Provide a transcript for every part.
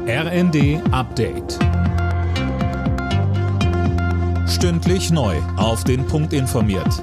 RND Update. Stündlich neu auf den Punkt informiert.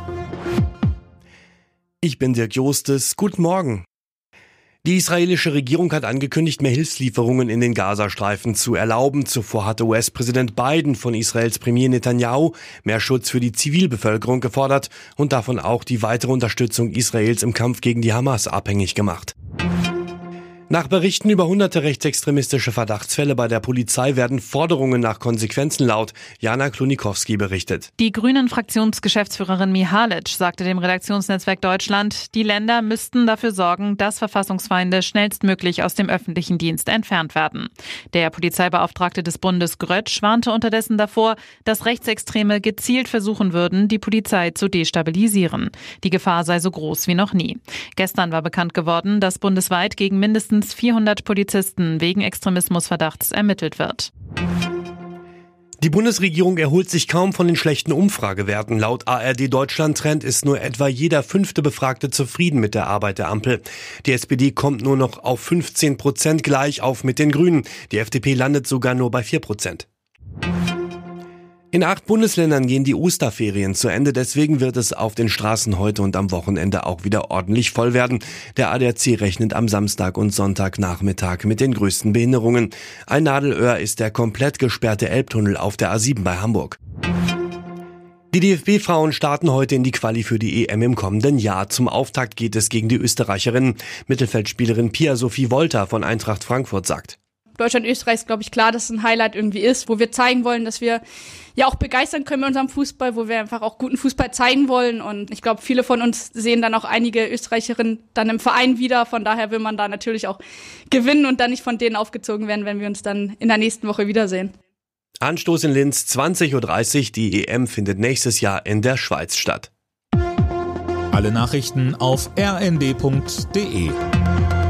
Ich bin Dirk Jostes. Guten Morgen. Die israelische Regierung hat angekündigt, mehr Hilfslieferungen in den Gazastreifen zu erlauben. Zuvor hatte US-Präsident Biden von Israels Premier Netanyahu mehr Schutz für die Zivilbevölkerung gefordert und davon auch die weitere Unterstützung Israels im Kampf gegen die Hamas abhängig gemacht. Nach Berichten über hunderte rechtsextremistische Verdachtsfälle bei der Polizei werden Forderungen nach Konsequenzen laut. Jana Klonikowski berichtet. Die Grünen-Fraktionsgeschäftsführerin Mihalic sagte dem Redaktionsnetzwerk Deutschland, die Länder müssten dafür sorgen, dass Verfassungsfeinde schnellstmöglich aus dem öffentlichen Dienst entfernt werden. Der Polizeibeauftragte des Bundes Grötsch warnte unterdessen davor, dass Rechtsextreme gezielt versuchen würden, die Polizei zu destabilisieren. Die Gefahr sei so groß wie noch nie. Gestern war bekannt geworden, dass bundesweit gegen mindestens 400 Polizisten wegen Extremismusverdachts ermittelt wird. Die Bundesregierung erholt sich kaum von den schlechten Umfragewerten. Laut ARD Deutschland Trend ist nur etwa jeder 5. Befragte zufrieden mit der Arbeit der Ampel. Die SPD kommt nur noch auf 15%, gleich auf mit den Grünen. Die FDP landet sogar nur bei 4%. In 8 Bundesländern gehen die Osterferien zu Ende, deswegen wird es auf den Straßen heute und am Wochenende auch wieder ordentlich voll werden. Der ADAC rechnet am Samstag und Sonntagnachmittag mit den größten Behinderungen. Ein Nadelöhr ist der komplett gesperrte Elbtunnel auf der A7 bei Hamburg. Die DFB-Frauen starten heute in die Quali für die EM im kommenden Jahr. Zum Auftakt geht es gegen die Österreicherin. Mittelfeldspielerin Pia-Sophie Wolter von Eintracht Frankfurt sagt: Deutschland-Österreich ist, glaube ich, klar, dass es ein Highlight irgendwie ist, wo wir zeigen wollen, dass wir ja auch begeistern können mit unserem Fußball, wo wir einfach auch guten Fußball zeigen wollen. Und ich glaube, viele von uns sehen dann auch einige Österreicherinnen dann im Verein wieder. Von daher will man da natürlich auch gewinnen und dann nicht von denen aufgezogen werden, wenn wir uns dann in der nächsten Woche wiedersehen. Anstoß in Linz, 20.30 Uhr. Die EM findet nächstes Jahr in der Schweiz statt. Alle Nachrichten auf rnd.de.